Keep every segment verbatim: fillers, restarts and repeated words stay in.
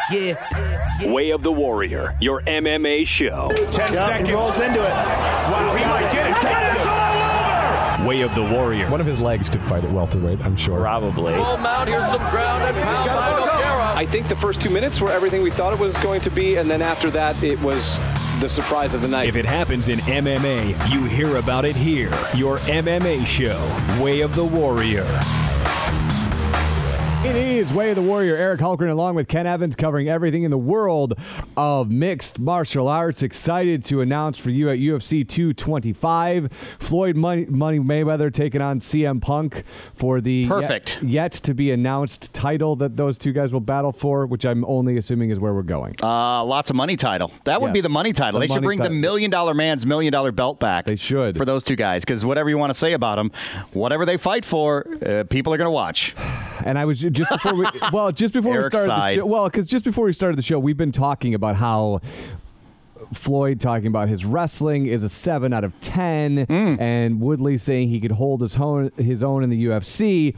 Yeah. yeah. Way of the Warrior, your M M A show. Ten yep, seconds. He rolls into it. Wow, he might get it. Take this all over. Way of the Warrior. One of his legs could fight at welterweight, I'm sure. Probably. Full mount. Here's some ground and pound by Nogueira. I think the first two minutes were everything we thought it was going to be, and then after that, it was the surprise of the night. If it happens in M M A, you hear about it here. Your M M A show, Way of the Warrior. It is Way of the Warrior. Eric Hulkran along with Ken Evans covering everything in the world of mixed martial arts. Excited to announce for you at U F C two twenty-five, Floyd Money, Money Mayweather taking on C M Punk for the Perfect. Yet, yet to be announced title that those two guys will battle for, which I'm only assuming is where we're going. Uh, lots of money title. That would yes. be the money title. The they should money bring ti- the million dollar man's million dollar belt back. They should. For those two guys, because whatever you want to say about them, whatever they fight for, uh, people are going to watch. And I was just before we well, just before Eric's we started side. the show. Well, because just before we started the show, we've been talking about how Floyd talking about his wrestling is a seven out of ten, mm. and Woodley saying he could hold his own his own in the U F C.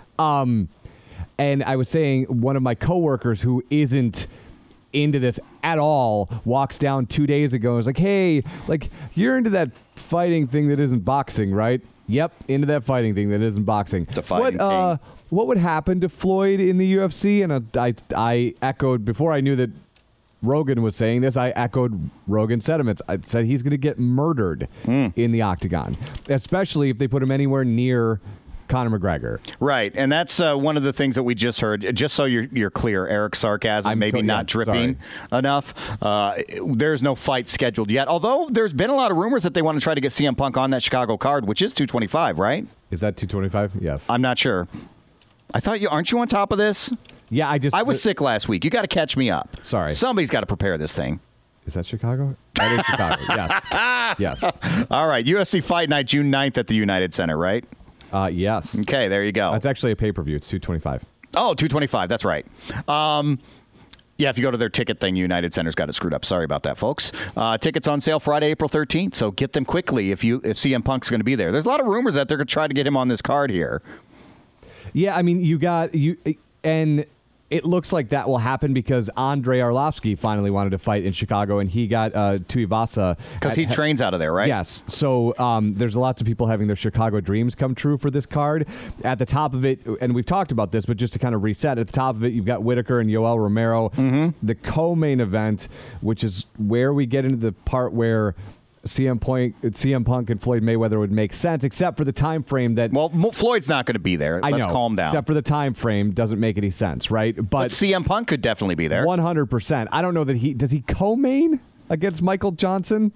Um, and I was saying one of my coworkers who isn't into this at all walks down two days ago and was like, "Hey, like you're into that fighting thing that isn't boxing, right?" Yep, into that fighting thing that isn't boxing. The fighting what, uh, thing. What would happen to Floyd in the U F C? And uh, I, I echoed, before I knew that Rogan was saying this, I echoed Rogan's sentiments. I said he's going to get murdered mm. in the octagon, especially if they put him anywhere near Conor McGregor. Right, and that's uh, one of the things that we just heard. Just so you're you're clear, Eric's sarcasm I'm maybe co- not yeah, dripping sorry. enough. Uh, there's no fight scheduled yet, although there's been a lot of rumors that they want to try to get C M Punk on that Chicago card, which is two twenty-five, right? Is that two twenty-five? Yes. I'm not sure. I thought you aren't you on top of this? Yeah, I just I was the, sick last week. You got to catch me up. Sorry. Somebody's got to prepare this thing. Is that Chicago? That is Chicago. Yes. Yes. All right. U F C Fight Night, June ninth at the United Center, right? Uh, yes. Okay, there you go. That's actually a pay-per-view. It's two twenty-five. Oh, two twenty-five. That's right. Um, yeah, if you go to their ticket thing, United Center's got it screwed up. Sorry about that, folks. Uh, tickets on sale Friday, April thirteenth, so get them quickly if you if C M Punk's going to be there. There's a lot of rumors that they're going to try to get him on this card here. Yeah, I mean, you got you, and it looks like that will happen because Andrei Arlovsky finally wanted to fight in Chicago, and he got uh, Tuivasa because he trains out of there, right? Yes. So um, there's lots of people having their Chicago dreams come true for this card. At the top of it, and we've talked about this, but just to kind of reset, at the top of it, you've got Whitaker and Yoel Romero. Mm-hmm. The co-main event, which is where we get into the part where C M Punk, C M Punk and Floyd Mayweather would make sense, except for the time frame that. Well, Floyd's not going to be there. I Let's know, calm down. Except for the time frame doesn't make any sense, right? But, but C M Punk could definitely be there. One hundred percent. I don't know that he does. He co-main against Michael Johnson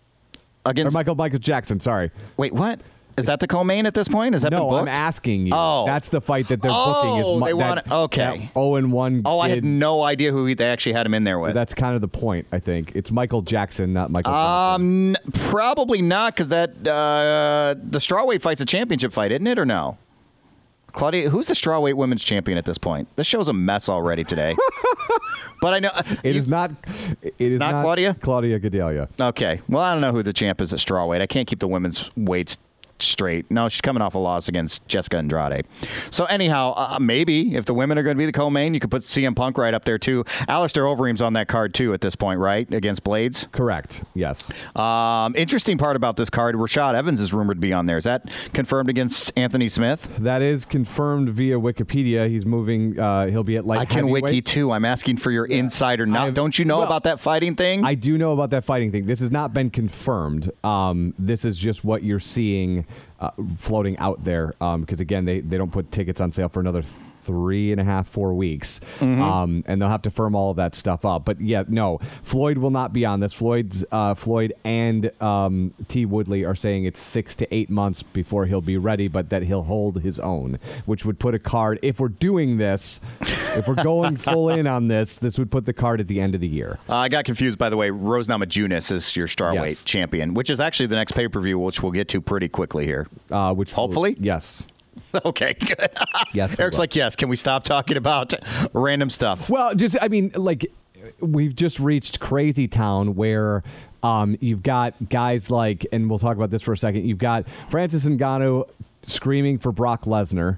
against or Michael Michael Jackson. Sorry. Wait, what? Is that the co-main at this point? Is that no? been booked? I'm asking you. Oh, that's the fight that they're oh, booking. Is they that, want okay. Oh, and one. Oh, I kid. had no idea who he, they actually had him in there with. That's kind of the point. I think it's Michael Jackson, not Michael. Um, Johnson. Probably not, because that uh, the strawweight fight's a championship fight, isn't it, or no? Claudia, who's the strawweight women's champion at this point? This show's a mess already today. But I know it you, is not. It is not, not Claudia. Claudia Gadelha. Okay. Well, I don't know who the champ is at strawweight. I can't keep the women's weights straight. No, she's coming off a loss against Jessica Andrade. So anyhow, uh, maybe if the women are going to be the co-main, you could put C M Punk right up there too. Alistair Overeem's on that card too at this point, right? Against Blades? Correct. Yes. Um, interesting part about this card, Rashad Evans is rumored to be on there. Is that confirmed against Anthony Smith? That is confirmed via Wikipedia. He's moving. Uh, he'll be at light I can heavyweight. wiki too. I'm asking for your yeah. insider. Not, don't you know well, about that fighting thing? I do know about that fighting thing. This has not been confirmed. Um, this is just what you're seeing Uh, floating out there because, um, again, they, they don't put tickets on sale for another three and a half, four weeks. Mm-hmm. Um, and they'll have to firm all of that stuff up. But, yeah, no, Floyd will not be on this. Floyd's uh, Floyd and um, T. Woodley are saying it's six to eight months before he'll be ready, but that he'll hold his own, which would put a card, if we're doing this, if we're going full in on this, this would put the card at the end of the year. Uh, I got confused, by the way. Rose Namajunas is your strawweight yes. champion, which is actually the next pay-per-view, which we'll get to pretty quickly here. Uh, which Hopefully? Will, yes. Okay, good. Yes. Eric's like, yes. Can we stop talking about random stuff? Well, just, I mean, like, we've just reached crazy town where um, you've got guys like, and we'll talk about this for a second, you've got Francis Ngannou screaming for Brock Lesnar.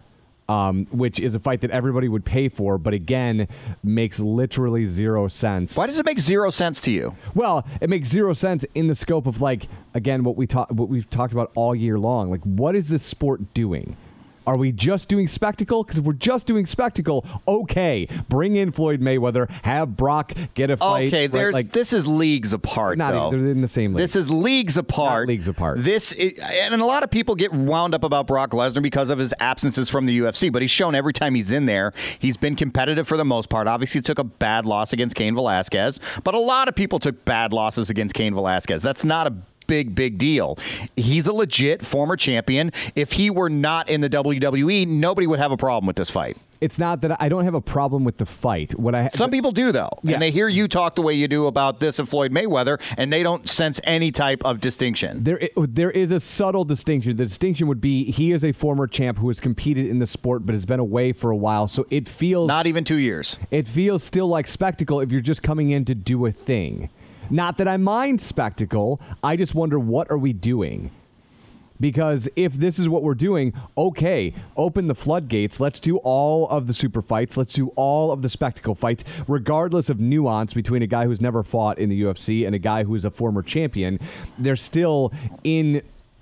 Um, which is a fight that everybody would pay for, but again, makes literally zero sense. Why does it make zero sense to you? Well, it makes zero sense in the scope of, like, again, what we talk, what we've talked about all year long. Like, what is this sport doing? Are we just doing spectacle? Because if we're just doing spectacle, okay, bring in Floyd Mayweather, have Brock get a fight. Okay, right? there's like, this is leagues apart. not though. they're in the same league. This is leagues apart. Not leagues apart. This is, and a lot of people get wound up about Brock Lesnar because of his absences from the U F C, but he's shown every time he's in there, he's been competitive for the most part. Obviously, he took a bad loss against Cain Velasquez, but a lot of people took bad losses against Cain Velasquez. That's not a big, big deal. He's a legit former champion. If he were not in the W W E, nobody would have a problem with this fight. It's not that I don't have a problem with the fight. What I Some people do, though, Yeah. and they hear you talk the way you do about this and Floyd Mayweather, and they don't sense any type of distinction. There, there is a subtle distinction. The distinction would be he is a former champ who has competed in the sport but has been away for a while, so it feels Not even two years. it feels still like spectacle if you're just coming in to do a thing. Not that I mind spectacle. I just wonder, what are we doing? Because if this is what we're doing, okay, open the floodgates. Let's do all of the super fights. Let's do all of the spectacle fights, regardless of nuance between a guy who's never fought in the U F C and a guy who's a former champion. They're still in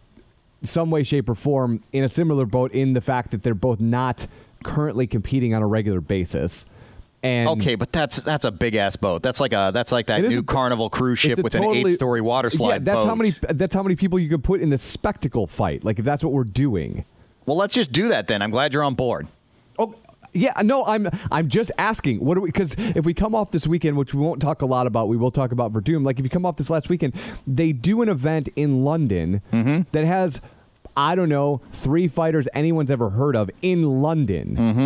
some way, shape, or form in a similar boat in the fact that they're both not currently competing on a regular basis. And Okay, but that's that's a big ass boat. That's like a that's like that It is new a- Carnival cruise it's ship a with totally- an eight story water slide Yeah, that's boat. how many. That's how many people you can put in the spectacle fight. Like if that's what we're doing. Well, let's just do that then. I'm glad you're on board. Oh, yeah. No, I'm. I'm just asking. What do we? Because if we come off this weekend, which we won't talk a lot about, we will talk about Verdum. Like if you come off this last weekend, they do an event in London Mm-hmm. that has, I don't know, three fighters anyone's ever heard of in London. Mm-hmm.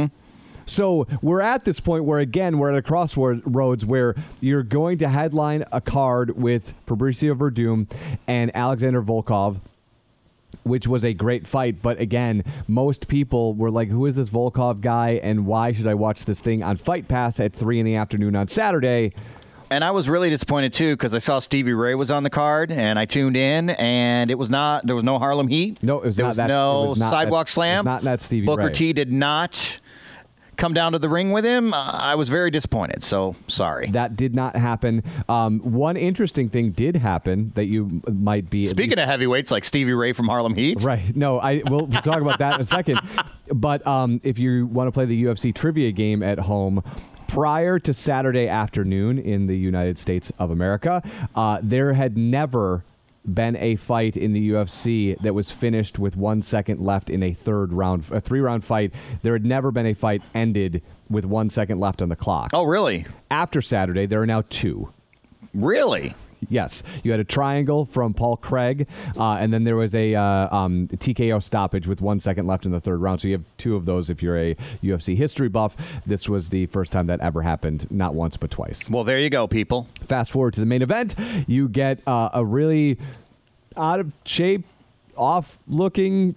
So we're at this point where, again, we're at a crossroads where you're going to headline a card with Fabricio Verdum and Alexander Volkov, which was a great fight. But again, most people were like, who is this Volkov guy and why should I watch this thing on Fight Pass at three in the afternoon on Saturday? And I was really disappointed too because I saw Stevie Ray was on the card and I tuned in and it was not there was no Harlem Heat. No, it was there not was that- no it was not Sidewalk that- Slam. it was not that Stevie Booker Ray. T did not come down to the ring with him. Uh, I was very disappointed. So sorry. That did not happen. Um, one interesting thing did happen that you might be. at Speaking least- of heavyweights like Stevie Ray from Harlem Heat, Right. No, I we'll, we'll talk about that in a second. But um, if you want to play the U F C trivia game at home, prior to Saturday afternoon in the United States of America, uh, there had never been a fight in the U F C that was finished with one second left in a third round, a three-round fight. There had never been a fight ended with one second left on the clock. Oh, really? After Saturday, there are now two. Really? Yes, you had a triangle from Paul Craig, uh, and then there was a uh, um, T K O stoppage with one second left in the third round. So you have two of those if you're a U F C history buff. This was the first time that ever happened, not once but twice. Well, there you go, people. Fast forward to the main event, you get uh, a really out of shape, off-looking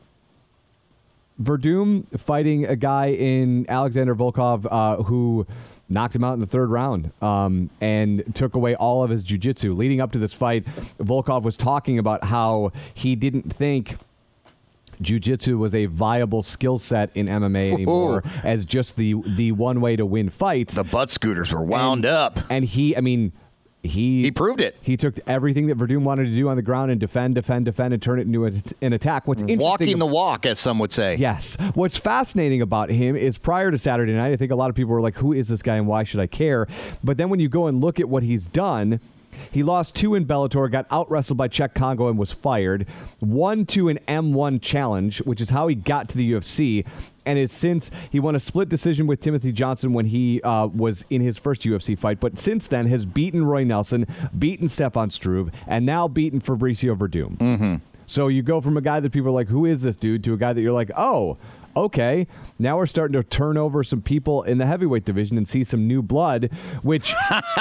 Verdum fighting a guy in Alexander Volkov uh, who knocked him out in the third round um, and took away all of his jiu-jitsu. Leading up to this fight, Volkov was talking about how he didn't think jiu-jitsu was a viable skill set in M M A anymore as just the the one way to win fights. The butt scooters were wound And- up. And he, I mean... He He proved it. He took everything that Verdum wanted to do on the ground and defend, defend, defend, and turn it into a, an attack. What's interesting, Walking the walk, as some would say. yes. What's fascinating about him is prior to Saturday night, I think a lot of people were like, "Who is this guy and why should I care?" But then when you go and look at what he's done. He lost two in Bellator, got out-wrestled by Czech Congo and was fired. Won to an M one challenge, which is how he got to the U F C. And is since he won a split decision with Timothy Johnson when he uh, was in his first U F C fight. But since then has beaten Roy Nelson, beaten Stefan Struve, and now beaten Fabricio Verdum. Mm-hmm. So you go from a guy that people are like, who is this dude, to a guy that you're like, oh, okay, now we're starting to turn over some people in the heavyweight division and see some new blood, which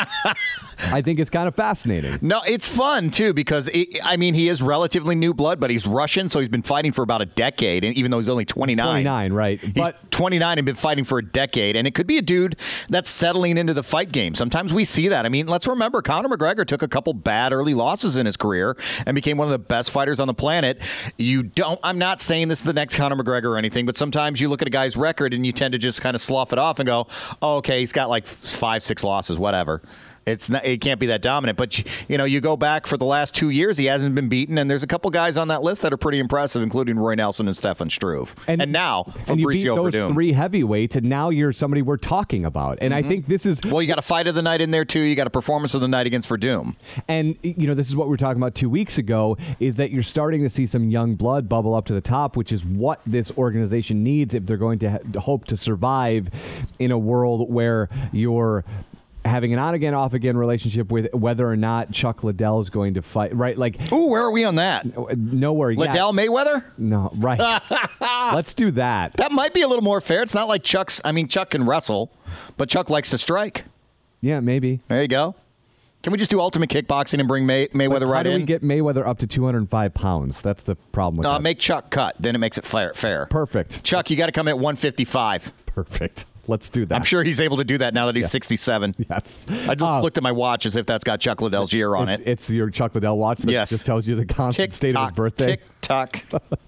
I think is kind of fascinating. No, it's fun, too, because, it, I mean, he is relatively new blood, but he's Russian, so he's been fighting for about a decade, and even though he's only twenty-nine. He's twenty-nine, right. He's But twenty-nine and been fighting for a decade, and it could be a dude that's settling into the fight game. Sometimes we see that. I mean, let's remember, Conor McGregor took a couple bad early losses in his career and became one of the best fighters on the planet. You don't, I'm not saying this is the next Conor McGregor or anything, but sometimes you look at a guy's record and you tend to just kind of slough it off and go, oh, okay, he's got like five, six losses, whatever. It's not, it can't be that dominant. But, you know, you go back for the last two years, he hasn't been beaten, and there's a couple guys on that list that are pretty impressive, including Roy Nelson and Stefan Struve. And, and now, and you beat those Verdum. three heavyweights, and now you're somebody we're talking about. And mm-hmm. I think this is... Well, you got a fight of the night in there, too. You got a performance of the night against Verdum. And, you know, this is what we were talking about two weeks ago, is that you're starting to see some young blood bubble up to the top, which is what this organization needs if they're going to ha- hope to survive in a world where you're having an on-again, off-again relationship with whether or not Chuck Liddell is going to fight, right? Like, ooh, where are we on that? Nowhere yet. Liddell Mayweather? No, right. Let's do that. That might be a little more fair. It's not like Chuck's, I mean, Chuck can wrestle, but Chuck likes to strike. Yeah, maybe. There you go. Can we just do Ultimate Kickboxing and bring May- Mayweather but right in? How do we get Mayweather up to two hundred five pounds? That's the problem with uh, that. Make Chuck cut. Then it makes it fair. fair. Perfect. Chuck, That's... you got to come at one fifty-five. Perfect. Let's do that. I'm sure he's able to do that now that he's yes. sixty-seven. Yes. I just uh, looked at my watch as if that's got Chuck Liddell's year on it's, it. It's your Chuck Liddell watch that yes. just tells you the constant tick, state tock, of his birthday. Tick tock.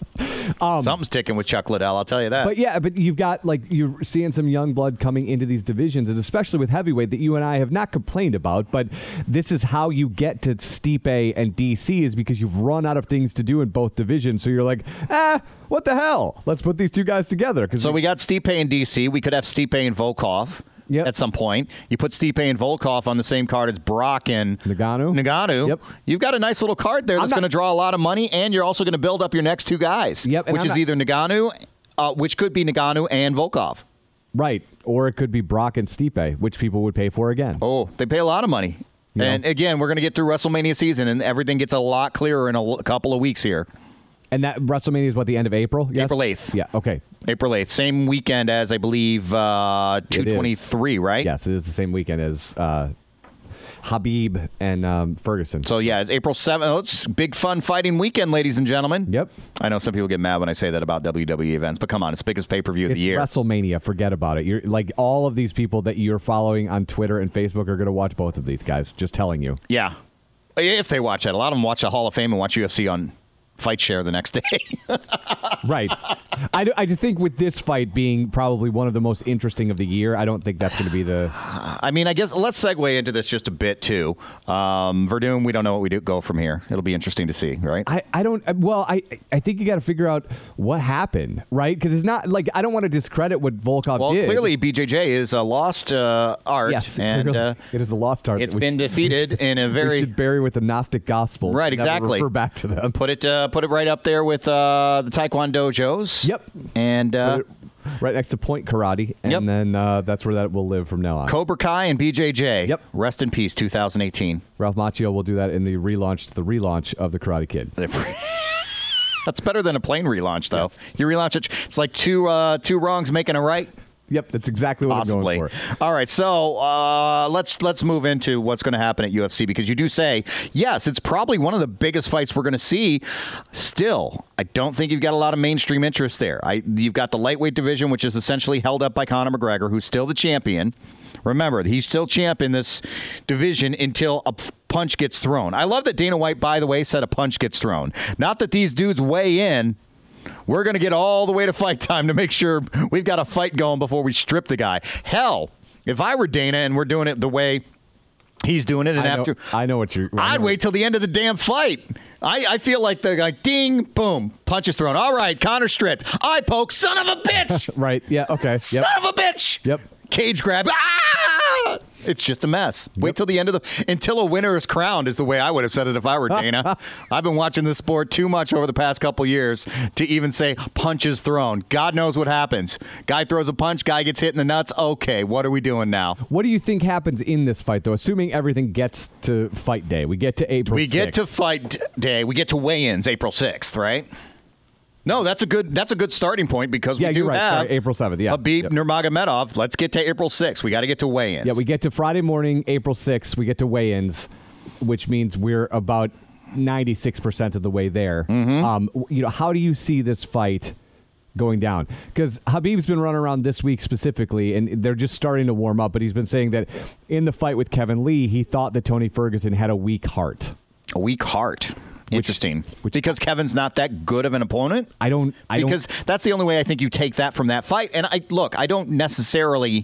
um, Something's ticking with Chuck Liddell, I'll tell you that. But yeah, but you've got, like, you're seeing some young blood coming into these divisions, and especially with heavyweight that you and I have not complained about, but this is how you get to Stipe and D C is because you've run out of things to do in both divisions. So you're like, ah, what the hell? Let's put these two guys together. So we, we got Stipe and D C. We could have Stipe and Volkov. Yep. At some point, you put Stipe and Volkov on the same card as Brock and Ngannou. Ngannou. Yep. You've got a nice little card there that's going to draw a lot of money, and you're also going to build up your next two guys, yep, which I'm is not, either Ngannou, uh, which could be Ngannou and Volkov. Right, or it could be Brock and Stipe, which people would pay for again. Oh, they pay a lot of money. You and, know. again, we're going to get through WrestleMania season, and everything gets a lot clearer in a l- couple of weeks here. And that WrestleMania is what, the end of April? Yes? April eighth. Yeah, okay. April eighth. Same weekend as, I believe, uh, two twenty-three, right? Yes, it is the same weekend as uh, Habib and um, Ferguson. So, yeah, it's April seventh. Oh, it's big, fun fighting weekend, ladies and gentlemen. Yep. I know some people get mad when I say that about W W E events, but come on, it's the biggest pay-per-view of it's the year. WrestleMania. Forget about it. You're like all of these people that you're following on Twitter and Facebook are going to watch both of these guys. Just telling you. Yeah. If they watch it. A lot of them watch the Hall of Fame and watch U F C on Fight Share the next day. Right. I, I just think with this fight being probably one of the most interesting of the year, I don't think that's going to be the... I mean, I guess let's segue into this just a bit, too. Um, Verdum, we don't know what we do go from here. It'll be interesting to see, right? I, I don't... Well, I I think you got to figure out what happened, right? Because it's not... Like, I don't want to discredit what Volkov well, did. Well, clearly, B J J is a lost uh, art. Yes, and uh, it is a lost art. It's been should, defeated should, in a very... We should bury with the Gnostic Gospels. Right, exactly. Refer back to them. Put it, uh, put it right up there with uh, the Taekwondo dojos. Yep. And uh, right next to Point Karate, and yep. then uh, that's where that will live from now on. Cobra Kai and B J J. Yep. Rest in peace, two thousand eighteen. Ralph Macchio will do that in the relaunch, the relaunch of the Karate Kid. That's better than a plain relaunch, though. Yes. You relaunch it. It's like two uh, two wrongs making a right. Yep, that's exactly what Possibly. I'm going for. All right, so uh, let's let's move into what's going to happen at U F C, because you do say, yes, it's probably one of the biggest fights we're going to see. Still, I don't think you've got a lot of mainstream interest there. I, you've got the lightweight division, which is essentially held up by Conor McGregor, who's still the champion. Remember, he's still champ in this division until a punch gets thrown. I love that Dana White, by the way, said a punch gets thrown. Not that these dudes weigh in. We're going to get all the way to fight time to make sure we've got a fight going before we strip the guy. Hell, if I were Dana and we're doing it the way he's doing it, and I know, after I know what you're. I'd know. wait till the end of the damn fight. I, I feel like the like ding, boom, punches thrown. All right, Conor stripped. Eye poke, son of a bitch. Right? Yeah. Okay. Yep. Son of a bitch. Yep. Cage grab. Ah! It's just a mess. Yep. Wait till the end of the until a winner is crowned is the way I would have said it if I were Dana. I've been watching this sport too much over the past couple years to even say punches thrown. God knows what happens. Guy throws a punch, guy gets hit in the nuts. Okay, what are we doing now? What do you think happens in this fight, though? Assuming everything gets to fight day, we get to April. We sixth. get to fight day. We get to weigh-ins April sixth, right? No, that's a good that's a good starting point, because yeah, we do you're right. have Sorry, April seventh. Yeah, Habib yep. Nurmagomedov. Let's get to April sixth. We got to get to weigh-ins. Yeah, we get to Friday morning, April sixth. We get to weigh-ins, which means we're about ninety-six percent of the way there. Mm-hmm. Um, you know, how do you see this fight going down? Because Habib's been running around this week specifically, and they're just starting to warm up. But he's been saying that in the fight with Kevin Lee, he thought that Tony Ferguson had a weak heart. A weak heart. Interesting. Which, because Kevin's not that good of an opponent? I don't. I because don't, that's the only way I think you take that from that fight. And I look, I don't necessarily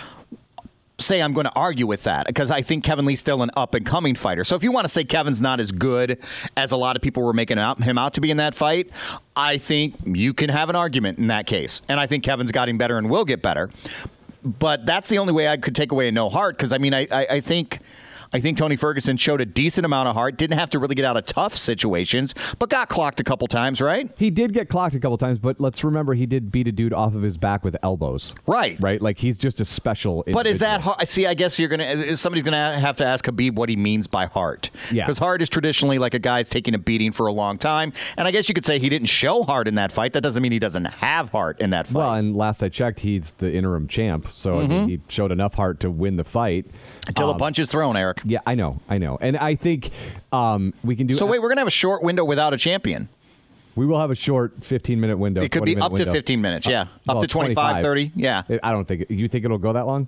say I'm going to argue with that because I think Kevin Lee's still an up-and-coming fighter. So if you want to say Kevin's not as good as a lot of people were making out, him out to be in that fight, I think you can have an argument in that case. And I think Kevin's gotten better and will get better. But that's the only way I could take away a no heart because, I mean, I, I, I think... I think Tony Ferguson showed a decent amount of heart, didn't have to really get out of tough situations, but got clocked a couple times, right? He did get clocked a couple times, but let's remember he did beat a dude off of his back with elbows. Right. Right? Like, he's just a special individual. But is that hard? See, I guess you're going to, somebody's going to have to ask Khabib what he means by heart. Yeah. Because heart is traditionally like a guy's taking a beating for a long time. And I guess you could say he didn't show heart in that fight. That doesn't mean he doesn't have heart in that fight. Well, and last I checked, he's the interim champ. So mm-hmm. I mean, he showed enough heart to win the fight. Until um, a punch is thrown, Eric. Yeah, I know. I know. And I think um, we can do... So wait, we're going to have a short window without a champion. We will have a short fifteen-minute window. It could be up window. to fifteen minutes, yeah. Uh, up well, to twenty-five, thirty, yeah. I don't think... You think it'll go that long?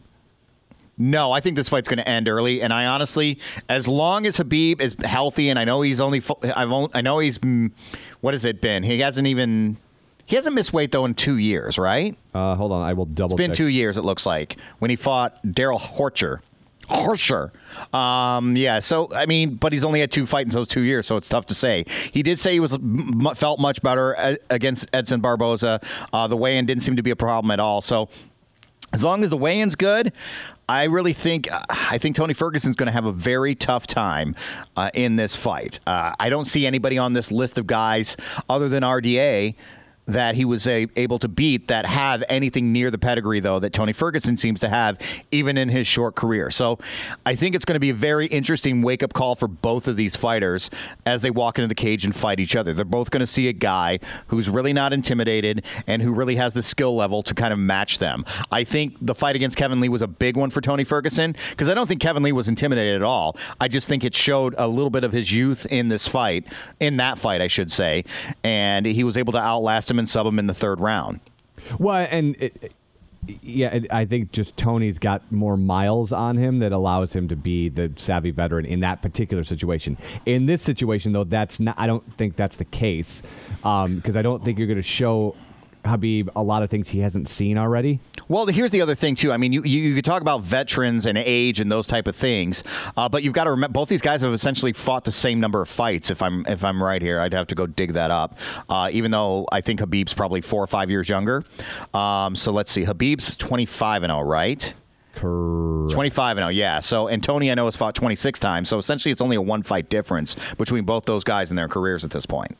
No, I think this fight's going to end early, and I honestly, as long as Khabib is healthy, and I know he's only... I've only I know he's... What has it been? He hasn't even... He hasn't missed weight, though, in two years, right? Uh, hold on, I will double It's been check. two years, it looks like, when he fought Daryl Horcher. Horcher. Um, yeah, so, I mean, but he's only had two fights in those two years, so it's tough to say. He did say he was m- felt much better against Edson Barboza. Uh, the weigh-in didn't seem to be a problem at all. So as long as the weigh-in's good, I really think I think Tony Ferguson's going to have a very tough time uh, in this fight. Uh, I don't see anybody on this list of guys other than R D A that he was a, able to beat that have anything near the pedigree, though, that Tony Ferguson seems to have, even in his short career. So I think it's going to be a very interesting wake-up call for both of these fighters as they walk into the cage and fight each other. They're both going to see a guy who's really not intimidated and who really has the skill level to kind of match them. I think the fight against Kevin Lee was a big one for Tony Ferguson because I don't think Kevin Lee was intimidated at all. I just think it showed a little bit of his youth in this fight, in that fight, I should say, and he was able to outlast him and sub him in the third round. Well, and it, yeah, it, I think just Tony's got more miles on him that allows him to be the savvy veteran in that particular situation. In this situation, though, that's not. I don't think that's the case because um, I don't think you're going to show Khabib a lot of things he hasn't seen already. Well, here's the other thing, too. I mean, you, you, you could talk about veterans and age and those type of things, uh, but you've got to remember both these guys have essentially fought the same number of fights, if I'm if I'm right here. I'd have to go dig that up, uh, even though I think Khabib's probably four or five years younger. Um, so let's see. Khabib's twenty-five and oh, right? Correct. twenty-five and oh, yeah. So, and Tony, I know, has fought twenty-six times, so essentially it's only a one-fight difference between both those guys in their careers at this point.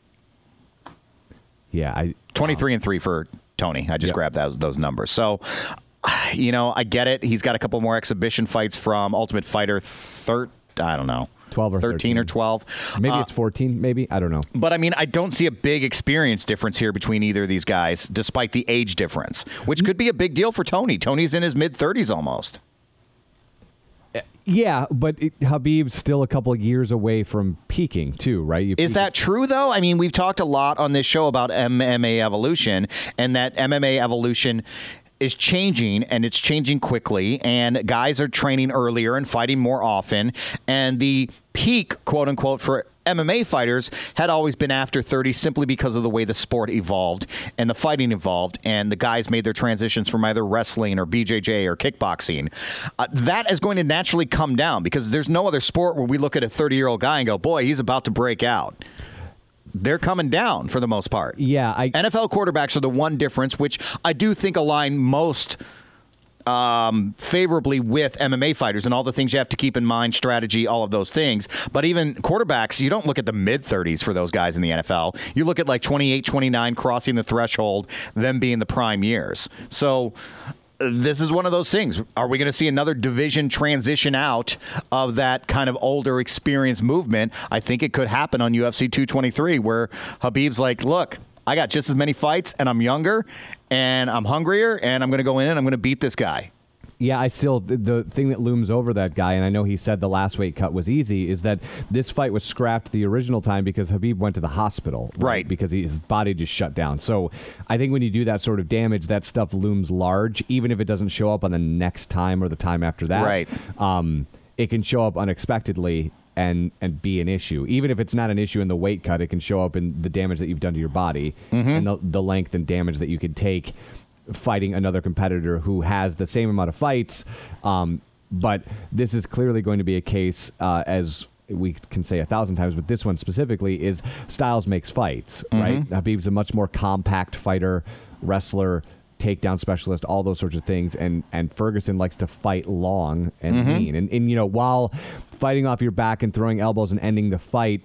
Yeah, I twenty-three and three for Tony. I just yep. grabbed those those numbers. So, you know, I get it. He's got a couple more exhibition fights from Ultimate Fighter. Thir- I don't know, twelve or thirteen thirteen or twelve. Maybe uh, it's fourteen. Maybe I don't know. But I mean, I don't see a big experience difference here between either of these guys, despite the age difference, which could be a big deal for Tony. Tony's in his mid thirties almost. Yeah, but it, Khabib's still a couple of years away from peaking, too, right? You Is that true, though? I mean, we've talked a lot on this show about M M A evolution, and that M M A evolution is changing, and it's changing quickly, and guys are training earlier and fighting more often, and the peak, quote-unquote, for M M A fighters had always been after thirty simply because of the way the sport evolved and the fighting evolved and the guys made their transitions from either wrestling or B J J or kickboxing. Uh, that is going to naturally come down because there's no other sport where we look at a thirty-year-old guy and go, boy, he's about to break out. They're coming down for the most part. Yeah. I, N F L quarterbacks are the one difference, which I do think align most Um, favorably with M M A fighters and all the things you have to keep in mind, strategy, all of those things. But even quarterbacks, you don't look at the mid-thirties for those guys in the N F L. You look at like twenty-eight, twenty-nine, crossing the threshold, them being the prime years. So uh, this is one of those things. Are we going to see another division transition out of that kind of older experience movement? I think it could happen on U F C two twenty-three where Khabib's like, look, I got just as many fights, and I'm younger, and I'm hungrier, and I'm going to go in and I'm going to beat this guy. Yeah, I still, the, the thing that looms over that guy, and I know he said the last weight cut was easy, is that this fight was scrapped the original time because Khabib went to the hospital. Right. Right. Because he, his body just shut down. So I think when you do that sort of damage, that stuff looms large, even if it doesn't show up on the next time or the time after that. Right. Um, it can show up unexpectedly. and and be an issue. Even if it's not an issue in the weight cut, it can show up in the damage that you've done to your body mm-hmm. and the, the length and damage that you could take fighting another competitor who has the same amount of fights. Um, but this is clearly going to be a case, uh, as we can say a thousand times, but this one specifically is styles makes fights, mm-hmm. right? Khabib's a much more compact fighter, wrestler, takedown specialist, all those sorts of things, and and Ferguson likes to fight long and mm-hmm. lean, and and you know, while fighting off your back and throwing elbows and ending the fight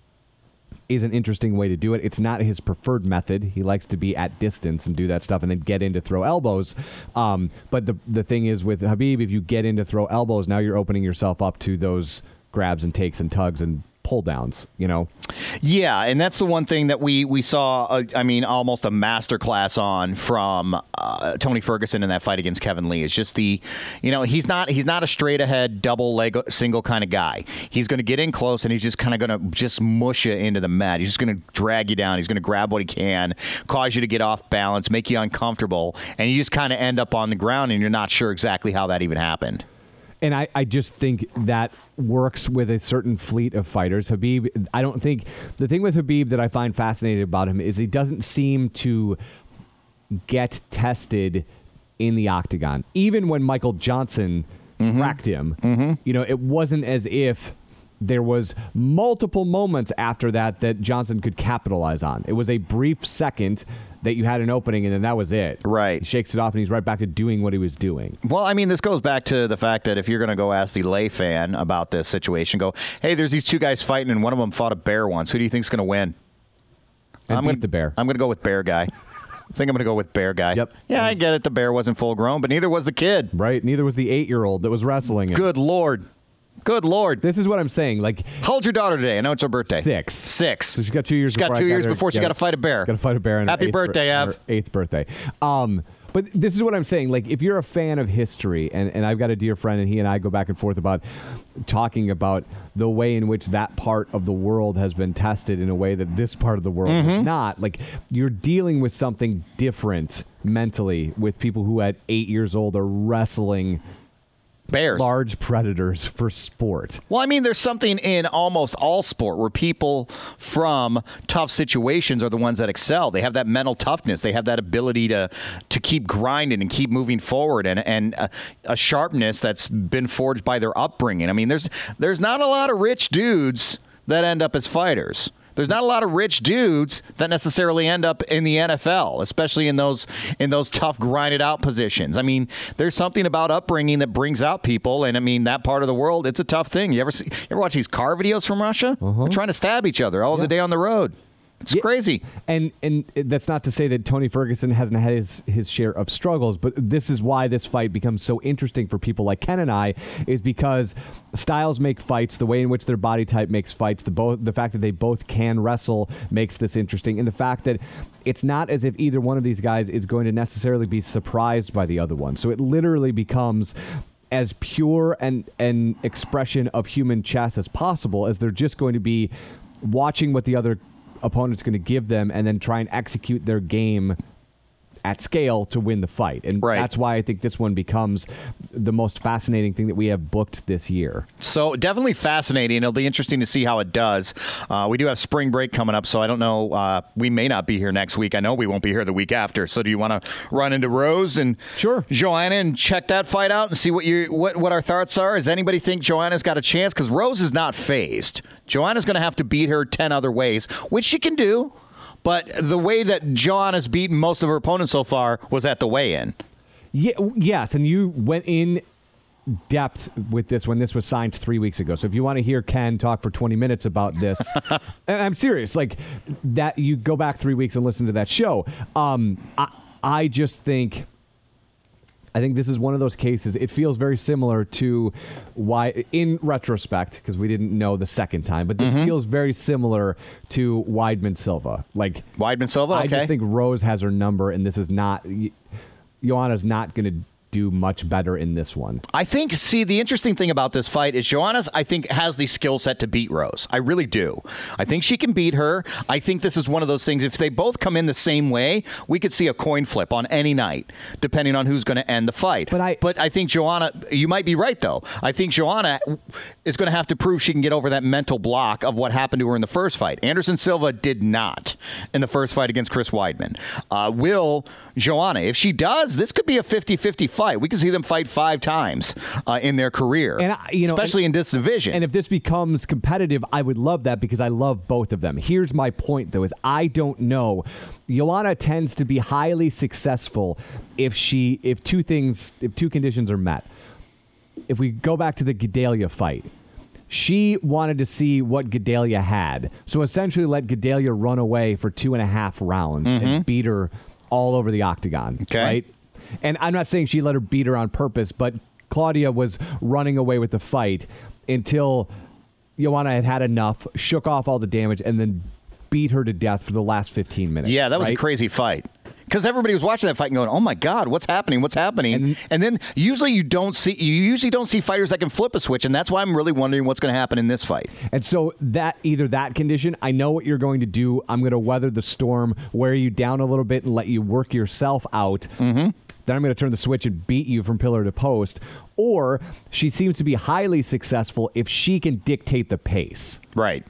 is an interesting way to do it, it's not his preferred method. He likes to be at distance and do that stuff and then get in to throw elbows. Um, but the the thing is with Khabib, if you get in to throw elbows, now you're opening yourself up to those grabs and takes and tugs and pull downs, you know? Yeah, and that's the one thing that we we saw, uh, I mean, almost a masterclass on from uh, Tony Ferguson in that fight against Kevin Lee. It's just the, you know, he's not he's not a straight ahead, double leg, single kind of guy. He's going to get in close and he's just kind of going to just mush you into the mat. He's just going to drag you down. He's going to grab what he can, cause you to get off balance, make you uncomfortable, and you just kind of end up on the ground and you're not sure exactly how that even happened. And I, I just think that works with a certain fleet of fighters. Khabib, I don't think, the thing with Khabib that I find fascinating about him is he doesn't seem to get tested in the octagon. Even when Michael Johnson mm-hmm. cracked him, mm-hmm. you know, it wasn't as if there was multiple moments after that that Johnson could capitalize on. It was a brief second that you had an opening, and then that was it. Right. He shakes it off, and he's right back to doing what he was doing. Well, I mean, this goes back to the fact that if you're going to go ask the lay fan about this situation, go, hey, there's these two guys fighting, and one of them fought a bear once. Who do you think's going to win? And I'm beat gonna, the bear. I'm going to go with bear guy. I think I'm going to go with bear guy. Yep. Yeah, I get it. The bear wasn't full grown, but neither was the kid. Right. Neither was the eight-year-old that was wrestling him. Good Lord. Good Lord. This is what I'm saying. Like, how old's your daughter today? I know it's her birthday. Six. Six. So she's got two years She's got before two I years got her, before she got to fight a bear. Got to fight a bear. On Happy her birthday, bir- Av. her eighth birthday. Um, but this is what I'm saying. Like, if you're a fan of history, and, and I've got a dear friend, and he and I go back and forth about talking about the way in which that part of the world has been tested in a way that this part of the world mm-hmm. is not. Like, you're dealing with something different mentally with people who at eight years old are wrestling bears, large predators for sport. Well, I mean, there's something in almost all sport where people from tough situations are the ones that excel. They have that mental toughness. They have that ability to to keep grinding and keep moving forward, and and a, a sharpness that's been forged by their upbringing. I mean, there's there's not a lot of rich dudes that end up as fighters. There's not a lot of rich dudes that necessarily end up in the N F L, especially in those in those tough, grinded out positions. I mean, there's something about upbringing that brings out people, and I mean that part of the world, it's a tough thing. You ever see, you ever watch these car videos from Russia? Uh-huh. They're trying to stab each other all yeah. the day on the road. It's yeah. crazy. And and that's not to say that Tony Ferguson hasn't had his, his share of struggles, but this is why this fight becomes so interesting for people like Ken and I, is because styles make fights, the way in which their body type makes fights, the both the fact that they both can wrestle makes this interesting, and the fact that it's not as if either one of these guys is going to necessarily be surprised by the other one. So it literally becomes as pure an, an expression of human chess as possible, as they're just going to be watching what the other opponent's going to give them and then try and execute their game at scale to win the fight. And right. that's why I think this one becomes the most fascinating thing that we have booked this year. So definitely fascinating. It'll be interesting to see how it does. Uh, we do have spring break coming up, so I don't know. Uh, we may not be here next week. I know we won't be here the week after. So do you want to run into Rose and sure. Joanna and check that fight out and see what you what, what our thoughts are? Does anybody think Joanna's got a chance? Because Rose is not phased. Joanna's going to have to beat her ten other ways, which she can do. But the way that John has beaten most of her opponents so far was at the weigh-in. Yeah, yes, and you went in depth with this when this was signed three weeks ago. So if you want to hear Ken talk for twenty minutes about this, and I'm serious, like that, you go back three weeks and listen to that show. Um, I, I just think... I think this is one of those cases. It feels very similar to why, in retrospect, because we didn't know the second time, but this mm-hmm. feels very similar to Weidman Silva. Like Weidman Silva, okay. I just think Rose has her number, and this is not. Joanna's not going to do much better in this one. I think, see, the interesting thing about this fight is Joanna's, I think, has the skill set to beat Rose. I really do. I think she can beat her. I think this is one of those things. If they both come in the same way, we could see a coin flip on any night, depending on who's going to end the fight. But I, but I think Joanna, you might be right, though. I think Joanna is going to have to prove she can get over that mental block of what happened to her in the first fight. Anderson Silva did not in the first fight against Chris Weidman. Uh, will Joanna, if she does, this could be a fifty-fifty fight. We could see them fight five times uh, in their career, and I, you know, especially and, in this division. And if this becomes competitive, I would love that because I love both of them. Here's my point, though, is I don't know. Joanna tends to be highly successful if she, if two things, if two conditions are met. If we go back to the Gedalia fight, she wanted to see what Gedalia had. So essentially let Gedalia run away for two and a half rounds mm-hmm. and beat her all over the octagon. Okay. Right? And I'm not saying she let her beat her on purpose, but Claudia was running away with the fight until Joanna had had enough, shook off all the damage, and then beat her to death for the last fifteen minutes. Yeah, that was right? a crazy fight. Because everybody was watching that fight and going, "Oh my God, what's happening? What's happening?" And, and then usually you don't see, you usually don't see fighters that can flip a switch, and that's why I'm really wondering what's going to happen in this fight. And so that either that condition, I know what you're going to do. I'm going to weather the storm, wear you down a little bit, and let you work yourself out. Mm-hmm. Then I'm going to turn the switch and beat you from pillar to post. Or she seems to be highly successful if she can dictate the pace. Right.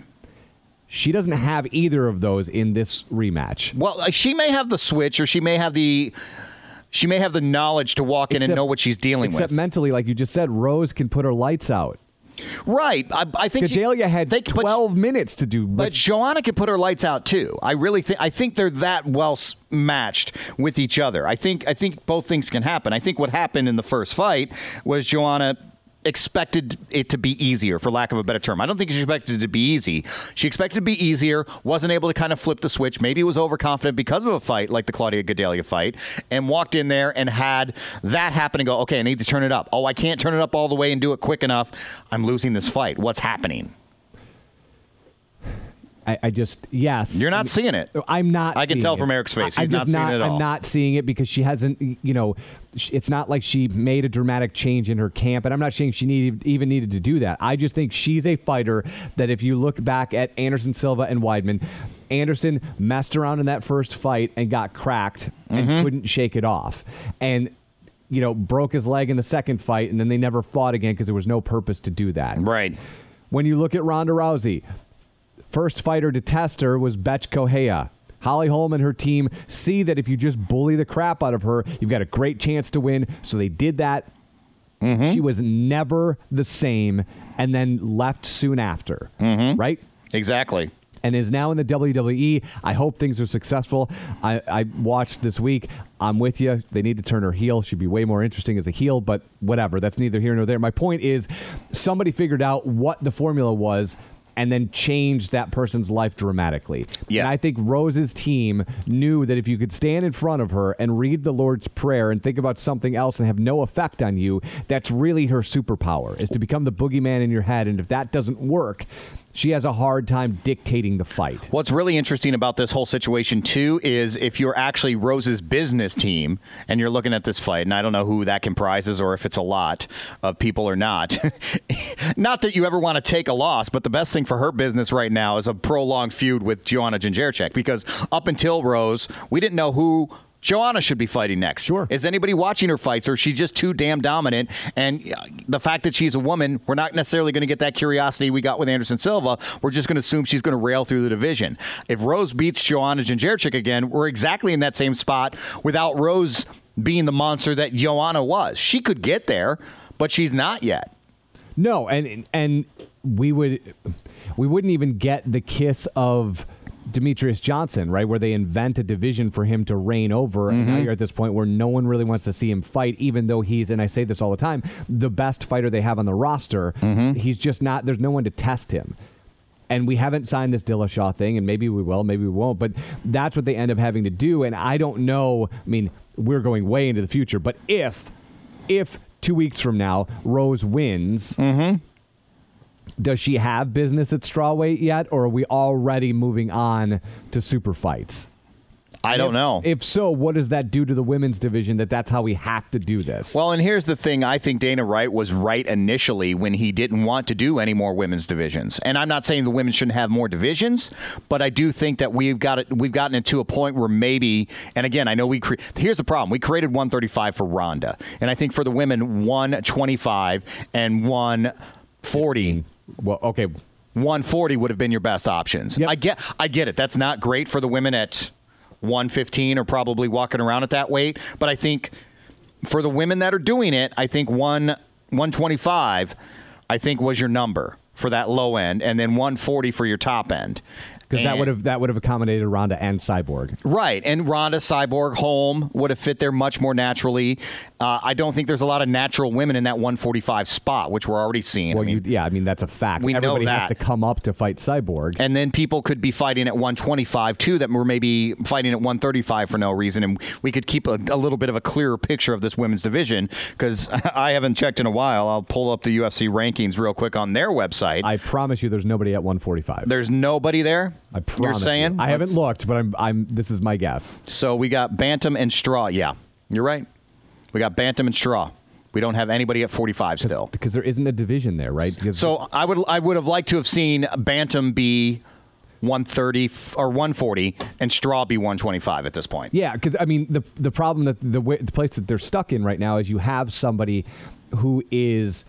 She doesn't have either of those in this rematch. Well, she may have the switch, or she may have the she may have the knowledge to walk in except, and know what she's dealing except with. Except mentally, like you just said, Rose can put her lights out. Right. I, I think Gedalia she, had they, twelve but, minutes to do. But Joanna can put her lights out too. I really think I think they're that well matched with each other. I think I think both things can happen. I think what happened in the first fight was Joanna expected it to be easier, for lack of a better term. I don't think she expected it to be easy. She expected it to be easier, wasn't able to kind of flip the switch, maybe was overconfident because of a fight like the Claudia Gedalia fight, and walked in there and had that happen and go, okay, I need to turn it up. Oh, I can't turn it up all the way and do it quick enough. I'm losing this fight. What's happening? I, I just, yes. You're not seeing it. I'm not I can seeing tell it. from Eric's face. He's I'm not just seeing not, it at all. I'm not seeing it because she hasn't, you know, it's not like she made a dramatic change in her camp, and I'm not saying she needed, even needed to do that. I just think she's a fighter that if you look back at Anderson Silva and Weidman, Anderson messed around in that first fight and got cracked and mm-hmm. couldn't shake it off. And you know, broke his leg in the second fight, and then they never fought again because there was no purpose to do that. Right. When you look at Ronda Rousey, first fighter to test her was Betch Correia. Holly Holm and her team see that if you just bully the crap out of her, you've got a great chance to win. So they did that. Mm-hmm. She was never the same and then left soon after. Mm-hmm. Right? Exactly. And is now in the W W E. I hope things are successful. I, I watched this week. I'm with you. They need to turn her heel. She'd be way more interesting as a heel, but whatever. That's neither here nor there. My point is somebody figured out what the formula was and then changed that person's life dramatically. Yeah. And I think Rose's team knew that if you could stand in front of her and read the Lord's Prayer and think about something else and have no effect on you, that's really her superpower, is to become the boogeyman in your head. And if that doesn't work, she has a hard time dictating the fight. What's really interesting about this whole situation, too, is if you're actually Rose's business team and you're looking at this fight, and I don't know who that comprises or if it's a lot of people or not. Not that you ever want to take a loss, but the best thing for her business right now is a prolonged feud with Joanna Jędrzejczyk, because up until Rose, we didn't know who Joanna should be fighting next. Sure. Is anybody watching her fights, or is she just too damn dominant? And the fact that she's a woman, we're not necessarily going to get that curiosity we got with Anderson Silva. We're just going to assume she's going to rail through the division. If Rose beats Joanna Jędrzejczyk again, we're exactly in that same spot without Rose being the monster that Joanna was. She could get there, but she's not yet. No, and and we would we wouldn't even get the kiss of Demetrius Johnson, right, where they invent a division for him to reign over. Mm-hmm. And now you're at this point where no one really wants to see him fight, even though he's, and I say this all the time, the best fighter they have on the roster. Mm-hmm. He's just not, there's no one to test him. And we haven't signed this Dillashaw thing, and maybe we will, maybe we won't, but that's what they end up having to do. And I don't know, I mean, we're going way into the future, but if, if two weeks from now, Rose wins, mm-hmm. does she have business at strawweight yet, or are we already moving on to super fights? I don't if, know. If so, what does that do to the women's division that that's how we have to do this? Well, and here's the thing. I think Dana White was right initially when he didn't want to do any more women's divisions. And I'm not saying the women shouldn't have more divisions, but I do think that we've got it. We've gotten it to a point where maybe, and again, I know we. Cre- here's the problem. We created one thirty-five for Ronda, and I think for the women, one twenty-five and one forty. Well, okay. one forty would have been your best options. Yep. I get, I get it. That's not great for the women at one fifteen or probably walking around at that weight. But I think for the women that are doing it, I think one one twenty-five, I think was your number for that low end, and then one forty for your top end. Because that would have that would have accommodated Ronda and Cyborg. Right, and Ronda, Cyborg, Holm would have fit there much more naturally. Uh, I don't think there's a lot of natural women in that one forty-five spot, which we're already seeing. Well, I mean, you, yeah, I mean that's a fact. We Everybody know has that. to come up to fight Cyborg, and then people could be fighting at one twenty-five too, that were maybe fighting at one thirty-five for no reason, and we could keep a, a little bit of a clearer picture of this women's division. Because I haven't checked in a while. I'll pull up the U F C rankings real quick on their website. I promise you, there's nobody at one forty-five. There's nobody there. I promise. You're saying? You. I haven't Let's- looked, but I'm. I'm. This is my guess. So we got Bantam and Straw. Yeah, you're right. We got Bantam and Straw. We don't have anybody at forty-five still. Because there isn't a division there, right? Because So this- I would I would have liked to have seen Bantam be one thirty or one forty and Straw be one twenty-five at this point. yeah, because I mean the the problem that the way, the place that they're stuck in right now is you have somebody who is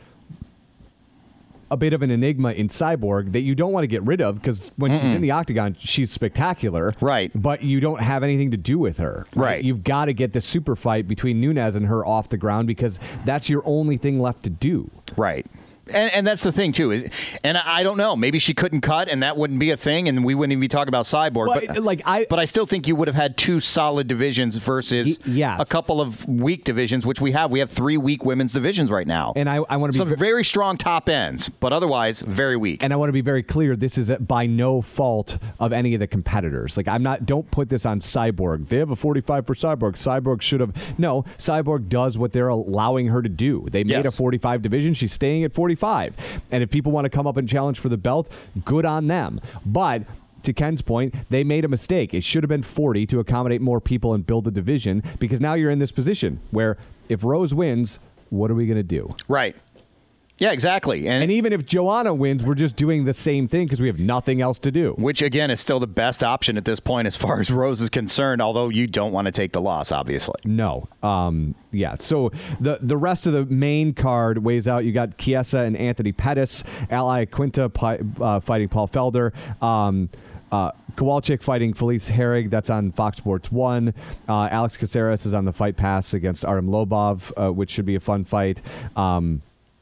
a bit of an enigma in Cyborg that you don't want to get rid of because when Mm-mm. she's in the octagon, she's spectacular. Right. But you don't have anything to do with her. Right. You've got to get the super fight between Nunes and her off the ground because that's your only thing left to do. Right. And, and that's the thing, too. Is, and I don't know. Maybe she couldn't cut, and that wouldn't be a thing, and we wouldn't even be talking about Cyborg. Well, but, like I, but I still think you would have had two solid divisions versus Y- yes. a couple of weak divisions, which we have. We have three weak women's divisions right now. And I, I want to be Some ve- very strong top ends, but otherwise very weak. And I want to be very clear, this is by no fault of any of the competitors. Like, I'm not, don't put this on Cyborg. They have a forty-five for Cyborg. Cyborg should have, no, Cyborg does what they're allowing her to do. They made Yes. a forty-five division. She's staying at forty-five. And if people want to come up and challenge for the belt, good on them. But to Ken's point, they made a mistake. It should have been forty to accommodate more people and build a division because now you're in this position where if Rose wins, what are we going to do? Right. Yeah, exactly. And, And even if Joanna wins, we're just doing the same thing because we have nothing else to do. which, again, is still the best option at this point as far as Rose is concerned, although you don't want to take the loss, obviously. No. Um, yeah. So the the rest of the main card weighs out. You got Chiesa and Anthony Pettis, Ally Quinta pi- uh, fighting Paul Felder. Um, uh, Kowalczyk fighting Felice Herrig. That's on Fox Sports one. Uh, Alex Caceres is on the Fight Pass against Artem Lobov, uh, which should be a fun fight. Um,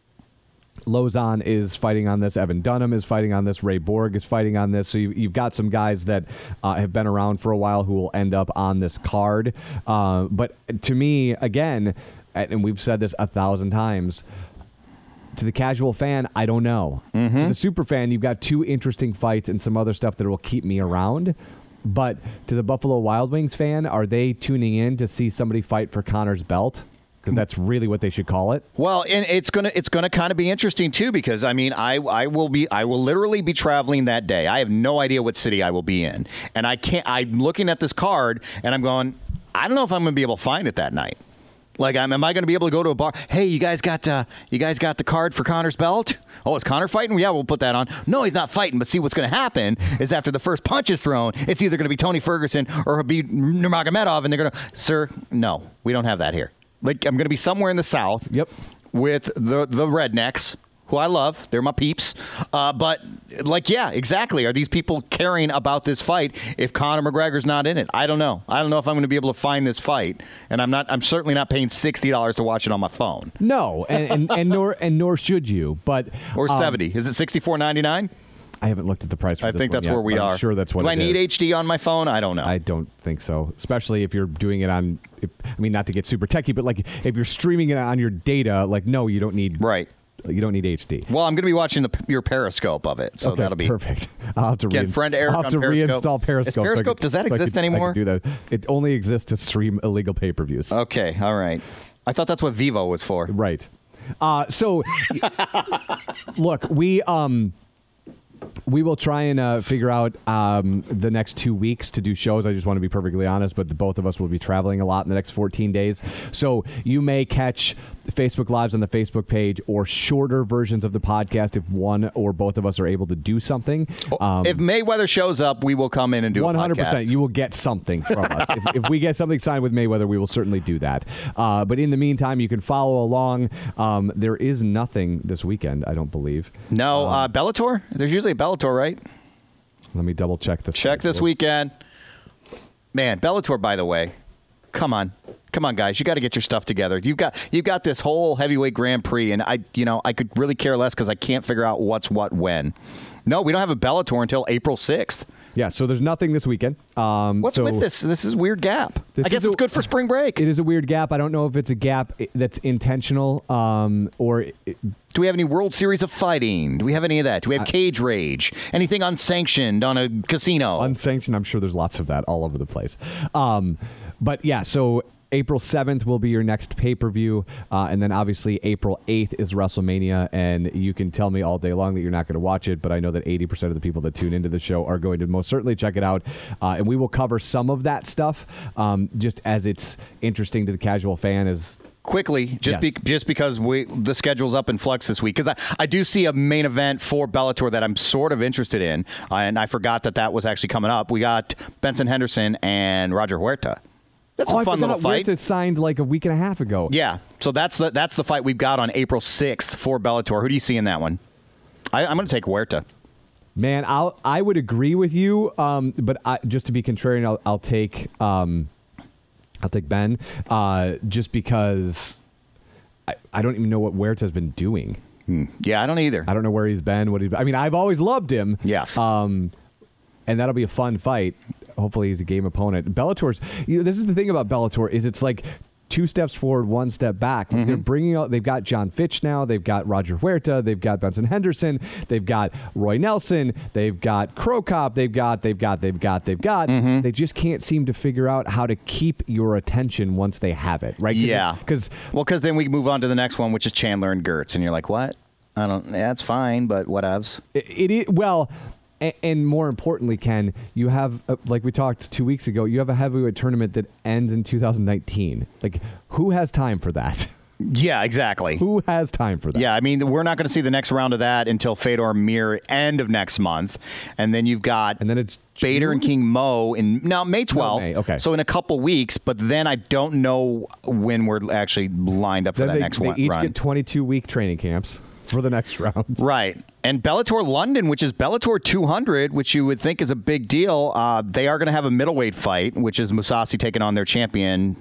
Lozon is fighting on this. Evan Dunham is fighting on this. Ray Borg is fighting on this. So you, you've got some guys that uh, have been around for a while who will end up on this card. Uh, but to me, again, and we've said this a thousand times, to the casual fan, I don't know. Mm-hmm. To the super fan, you've got two interesting fights and some other stuff that will keep me around. But to the Buffalo Wild Wings fan, are they tuning in to see somebody fight for Connor's belt? Because that's really what they should call it. Well, and it's gonna it's gonna kind of be interesting too, because I mean, I I will be I will literally be traveling that day. I have no idea what city I will be in, and I can't. I'm looking at this card, and I'm going, I don't know if I'm gonna be able to find it that night. Like, I'm, am I going to be able to go to a bar? Hey, you guys got uh, you guys got the card for Connor's belt? Oh, is Connor fighting? Yeah, we'll put that on. No, he's not fighting. But see, what's going to happen is after the first punch is thrown, it's either going to be Tony Ferguson or it'll be Nurmagomedov, and they're going to, sir, no, we don't have that here. Like, I'm going to be somewhere in the South. Yep. With the the rednecks, who I love. They're my peeps. Uh, but, like, yeah, exactly. Are these people caring about this fight if Conor McGregor's not in it? I don't know. I don't know if I'm going to be able to find this fight. And I'm not. I'm certainly not paying sixty dollars to watch it on my phone. No, and, and, and nor and nor should you. But Or um, seventy. Is it sixty-four ninety-nine? I haven't looked at the price for I this think one that's yet, where we but are. I'm sure that's what Do it I need is. H D on my phone? I don't know. I don't think so, especially if you're doing it on, if, I mean, not to get super techie, but like if you're streaming it on your data, like, no, you don't need, Right. You don't need H D. Well, I'm going to be watching the, your Periscope of it, so Okay, that'll be perfect. I'll have to, Again, reinst- friend Eric I'll have on to Periscope. reinstall Periscope. Is so I Periscope- could- does that so I exist could- I could anymore? do that. It only exists to stream illegal pay-per-views. Okay, all right. I thought that's what Vivo was for. Right. Uh, so, look, we um, We will try and uh, figure out um, the next two weeks to do shows. I just want to be perfectly honest, but the, both of us will be traveling a lot in the next fourteen days. So you may catch Facebook Lives on the Facebook page or shorter versions of the podcast if one or both of us are able to do something. Um, if Mayweather shows up, we will come in and do one hundred percent, a podcast. you will get something from us. if, if we get something signed with Mayweather, we will certainly do that. Uh, but in the meantime, you can follow along. Um, there is nothing this weekend, I don't believe. No, um, uh, Bellator? There's usually a Bellator, right? Let me double check this. Check this weekend. Man, Bellator, by the way. Come on. Come on, guys. You got to get your stuff together. You've got you've got this whole heavyweight Grand Prix, and I, you know, I could really care less because I can't figure out what's what when. No, we don't have a Bellator until April sixth. Yeah, so there's nothing this weekend. Um, What's so with this? This is a weird gap. This I guess is it's a- good for spring break. It is a weird gap. I don't know if it's a gap that's intentional um, or... It, Do we have any World Series of Fighting? Do we have any of that? Do we have Cage Rage? Anything unsanctioned on a casino? unsanctioned, I'm sure there's lots of that all over the place. Um, but yeah, so April seventh will be your next pay-per-view, uh, and then obviously April eighth is WrestleMania, and you can tell me all day long that you're not going to watch it, but I know that eighty percent of the people that tune into the show are going to most certainly check it out, uh, and we will cover some of that stuff um, just as it's interesting to the casual fan as... Quickly, just Yes. be, just because we the schedule's up in flux this week, because I, I do see a main event for Bellator that I'm sort of interested in, uh, and I forgot that that was actually coming up. We got Benson Henderson and Roger Huerta. That's oh, a fun I little forgot fight. Huerta signed like a week and a half ago. Yeah, so that's the that's the fight we've got on April sixth for Bellator. Who do you see in that one? I, I'm going to take Huerta. Man, I'll I would agree with you, um, but I, just to be contrarian, I'll, I'll take um, I'll take Ben, uh, just because I, I don't even know what Huerta's been doing. Hmm. Yeah, I don't either. I don't know where he's been. What he's I mean, I've always loved him. Yes. Um, and that'll be a fun fight. Hopefully, he's a game opponent. Bellator's. You know, this is the thing about Bellator is it's like two steps forward, one step back. Like Mm-hmm. They're bringing out. They've got John Fitch now. They've got Roger Huerta. They've got Benson Henderson. They've got Roy Nelson. They've got Crow Cop. They've got. They've got. They've got. They've got. Mm-hmm. They just can't seem to figure out how to keep your attention once they have it. Right? Cause Yeah. Because Well, because then we move on to the next one, which is Chandler and Gertz, and you're like, what? I don't. Yeah, that's fine, but whatevs. it, it is well. a- And more importantly, Ken, you have, uh, like we talked two weeks ago, you have a heavyweight tournament that ends in two thousand nineteen. Like, who has time for that? Yeah, exactly. Who has time for that? Yeah, I mean, we're not going to see the next round of that until Fedor Mir end of next month, and then you've got And then it's Bader and June? King Mo in now May twelfth. May, okay. So in a couple weeks, but then I don't know when we're actually lined up for Then that they, next they one each run. get twenty-two week training camps for the next round. Right. And Bellator London, which is Bellator two hundred, which you would think is a big deal, uh, they are going to have a middleweight fight, which is Mousasi taking on their champion,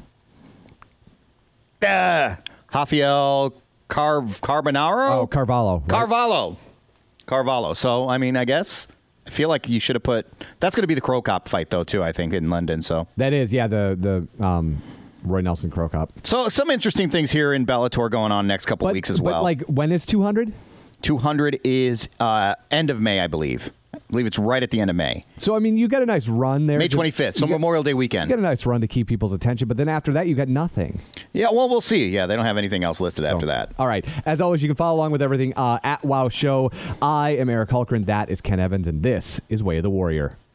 uh, Rafael Car- Carbonaro? Oh, Carvalho. right? Carvalho. Carvalho. So, I mean, I guess I feel like you should have put – that's going to be the Crow Cop fight, though, too, I think, in London. So, That is, yeah, the the um, Roy Nelson Crow Cop. so some interesting things here in Bellator going on next couple But, weeks as but, well. like, when is two hundred? two hundred is uh, end of May, I believe. I believe it's right at the end of May. So, I mean, you got a nice run there. May to- twenty-fifth, so you got- Memorial Day You weekend. got a nice run to keep people's attention, but then after that, you got nothing. Yeah, well, we'll see. Yeah, they don't have anything else listed after So, that. All right. As always, you can follow along with everything uh, at Wow Show. I am Eric Hulkran. That is Ken Evans, and this is Way of the Warrior.